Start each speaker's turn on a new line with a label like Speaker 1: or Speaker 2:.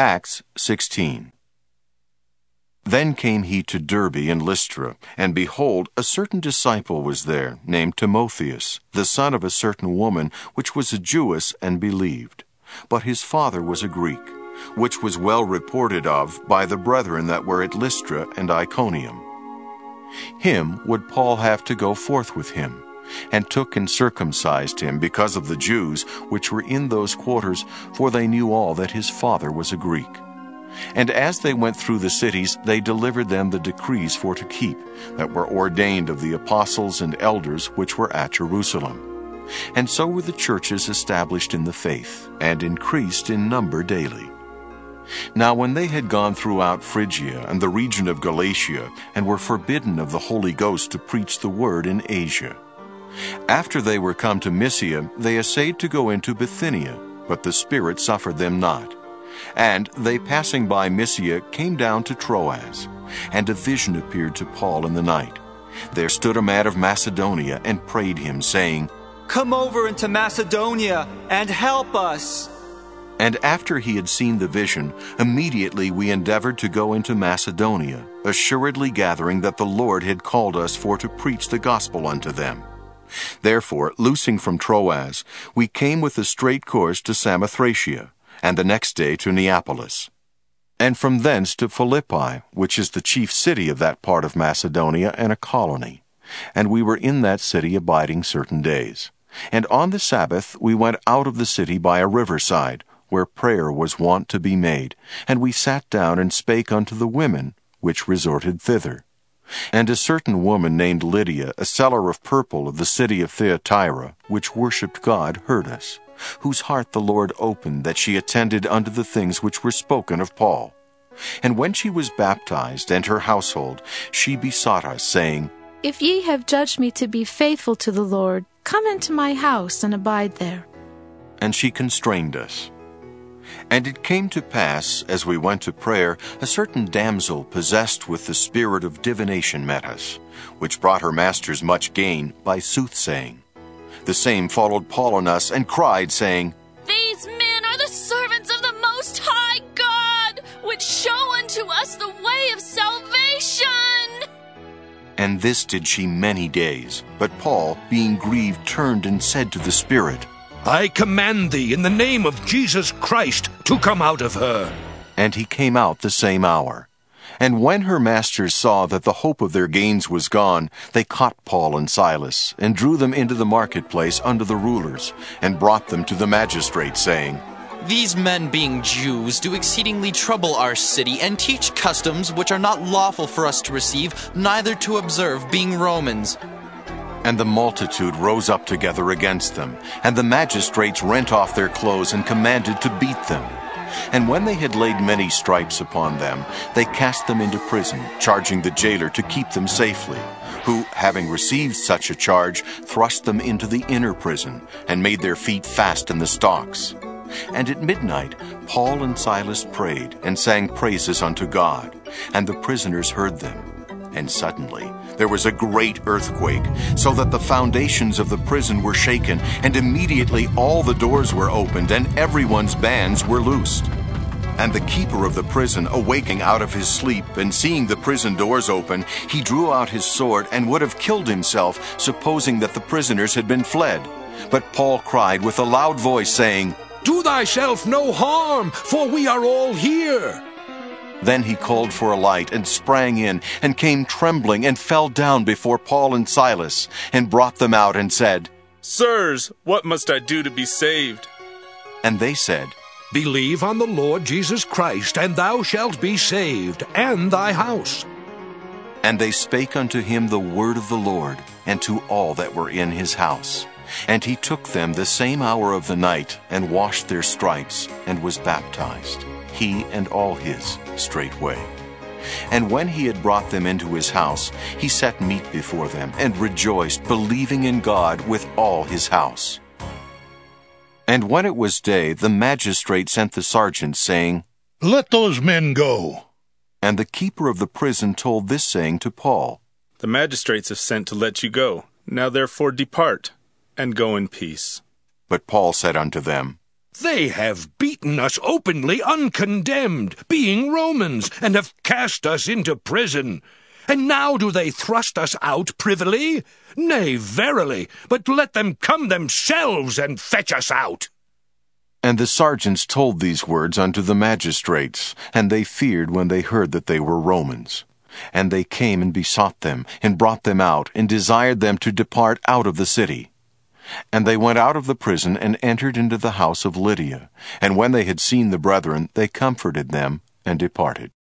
Speaker 1: Acts 16. Then came he to Derbe and Lystra, and behold, a certain disciple was there, named Timotheus, the son of a certain woman, which was a Jewess, and believed. But his father was a Greek, which was well reported of by the brethren that were at Lystra and Iconium. Him would Paul have to go forth with him, and took and circumcised him because of the Jews which were in those quarters, for they knew all that his father was a Greek. And as they went through the cities, they delivered them the decrees for to keep, that were ordained of the apostles and elders which were at Jerusalem. And so were the churches established in the faith, and increased in number daily. Now when they had gone throughout Phrygia and the region of Galatia, and were forbidden of the Holy Ghost to preach the word in Asia, after they were come to Mysia, they essayed to go into Bithynia, but the Spirit suffered them not. And they passing by Mysia came down to Troas, and a vision appeared to Paul in the night. There stood a man of Macedonia, and prayed him, saying,
Speaker 2: "Come over into Macedonia, and help us."
Speaker 1: And after he had seen the vision, immediately we endeavored to go into Macedonia, assuredly gathering that the Lord had called us for to preach the gospel unto them. Therefore, loosing from Troas, we came with a straight course to Samothracia, and the next day to Neapolis, and from thence to Philippi, which is the chief city of that part of Macedonia, and a colony. And we were in that city abiding certain days. And on the Sabbath we went out of the city by a riverside, where prayer was wont to be made, and we sat down and spake unto the women, which resorted thither. And a certain woman named Lydia, a seller of purple of the city of Thyatira, which worshipped God, heard us, whose heart the Lord opened, that she attended unto the things which were spoken of Paul. And when she was baptized, and her household, she besought us, saying,
Speaker 3: If ye have judged me to be faithful to the Lord, come into my house and abide there.
Speaker 1: And she constrained us. And it came to pass, as we went to prayer, a certain damsel possessed with the spirit of divination met us, which brought her masters much gain by soothsaying. The same followed Paul and us, and cried, saying,
Speaker 4: These men are the servants of the Most High God, which show unto us the way of salvation.
Speaker 1: And this did she many days. But Paul, being grieved, turned and said to the Spirit,
Speaker 5: I command thee in the name of Jesus Christ to come out of her.
Speaker 1: And he came out the same hour. And when her masters saw that the hope of their gains was gone, they caught Paul and Silas, and drew them into the marketplace unto the rulers, and brought them to the magistrates, saying,
Speaker 6: These men, being Jews, do exceedingly trouble our city, and teach customs which are not lawful for us to receive, neither to observe, being Romans.
Speaker 1: And the multitude rose up together against them, and the magistrates rent off their clothes, and commanded to beat them. And when they had laid many stripes upon them, they cast them into prison, charging the jailer to keep them safely, who, having received such a charge, thrust them into the inner prison, and made their feet fast in the stocks. And at midnight Paul and Silas prayed, and sang praises unto God, and the prisoners heard them. And suddenly there was a great earthquake, so that the foundations of the prison were shaken, and immediately all the doors were opened, and everyone's bands were loosed. And the keeper of the prison, awaking out of his sleep, and seeing the prison doors open, he drew out his sword, and would have killed himself, supposing that the prisoners had been fled. But Paul cried with a loud voice, saying,
Speaker 5: Do thyself no harm, for we are all here.
Speaker 1: Then he called for a light, and sprang in, and came trembling, and fell down before Paul and Silas, and brought them out, and said,
Speaker 7: Sirs, what must I do to be saved?
Speaker 1: And they said,
Speaker 5: Believe on the Lord Jesus Christ, and thou shalt be saved, and thy house.
Speaker 1: And they spake unto him the word of the Lord, and to all that were in his house. And he took them the same hour of the night, and washed their stripes, and was baptized, he and all his, straightway. And when he had brought them into his house, he set meat before them, and rejoiced, believing in God with all his house. And when it was day, the magistrate sent the sergeant, saying,
Speaker 8: Let those men go.
Speaker 1: And the keeper of the prison told this saying to Paul,
Speaker 7: The magistrates have sent to let you go. Now therefore depart, and go in peace.
Speaker 1: But Paul said unto them,
Speaker 5: They have beaten us openly uncondemned, being Romans, and have cast us into prison. And now do they thrust us out privily? Nay, verily, but let them come themselves and fetch us out.
Speaker 1: And the sergeants told these words unto the magistrates, and they feared when they heard that they were Romans. And they came and besought them, and brought them out, and desired them to depart out of the city. And they went out of the prison, and entered into the house of Lydia. And when they had seen the brethren, they comforted them, and departed.